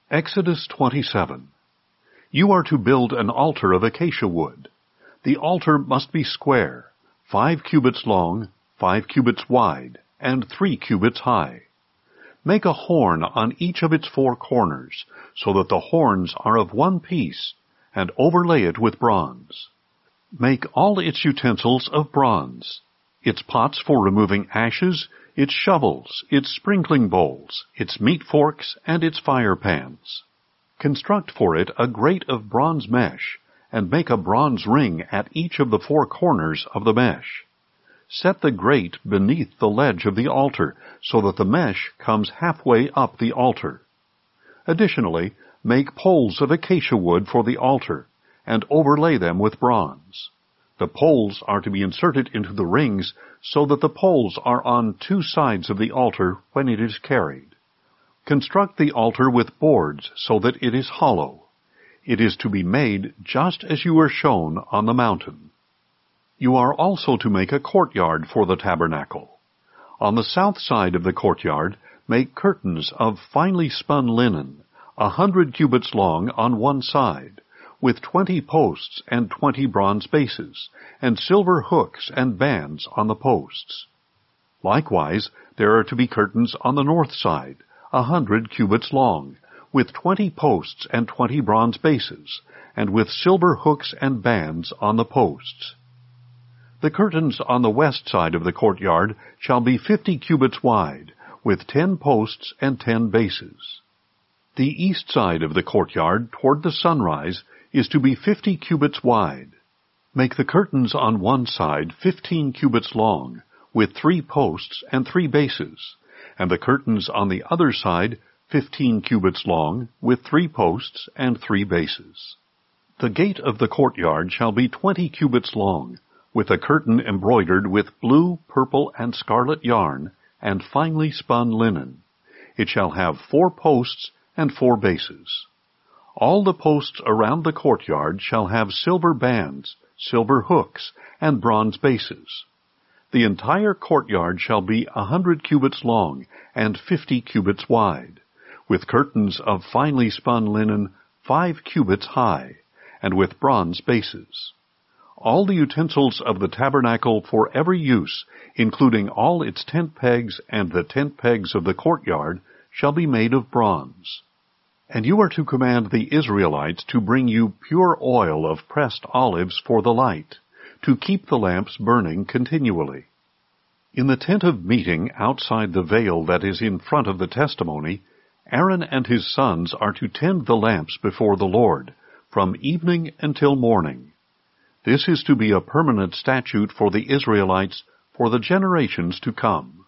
Exodus 27. You are to build an altar of acacia wood. The altar must be square, 5 cubits long, 5 cubits wide, and 3 cubits high. Make a horn on each of its 4 corners, so that the horns are of one piece, and overlay it with bronze. Make all its utensils of bronze, its pots for removing ashes, its shovels, its sprinkling bowls, its meat forks, and its fire pans. Construct for it a grate of bronze mesh, and make a bronze ring at each of the 4 corners of the mesh. Set the grate beneath the ledge of the altar, so that the mesh comes halfway up the altar. Additionally, make poles of acacia wood for the altar, and overlay them with bronze. The poles are to be inserted into the rings, so that the poles are on 2 sides of the altar when it is carried. Construct the altar with boards so that it is hollow. It is to be made just as you were shown on the mountain. You are also to make a courtyard for the tabernacle. On the south side of the courtyard, make curtains of finely spun linen, 100 cubits long on one side, with 20 posts and 20 bronze bases, and silver hooks and bands on the posts. Likewise, there are to be curtains on the north side, 100 cubits long, with 20 posts and 20 bronze bases, and with silver hooks and bands on the posts. The curtains on the west side of the courtyard shall be 50 cubits wide, with 10 posts and 10 bases. The east side of the courtyard, toward the sunrise, is to be 50 cubits wide. Make the curtains on one side 15 cubits long, with 3 posts and 3 bases, and the curtains on the other side 15 cubits long, with 3 posts and 3 bases. The gate of the courtyard shall be 20 cubits long, with a curtain embroidered with blue, purple, and scarlet yarn, and finely spun linen. It shall have 4 posts and 4 bases. All the posts around the courtyard shall have silver bands, silver hooks, and bronze bases. The entire courtyard shall be 100 cubits long and 50 cubits wide, with curtains of finely spun linen 5 cubits high, and with bronze bases. All the utensils of the tabernacle for every use, including all its tent pegs and the tent pegs of the courtyard, shall be made of bronze. And you are to command the Israelites to bring you pure oil of pressed olives for the light, to keep the lamps burning continually. In the tent of meeting outside the veil that is in front of the testimony, Aaron and his sons are to tend the lamps before the Lord, from evening until morning. This is to be a permanent statute for the Israelites for the generations to come.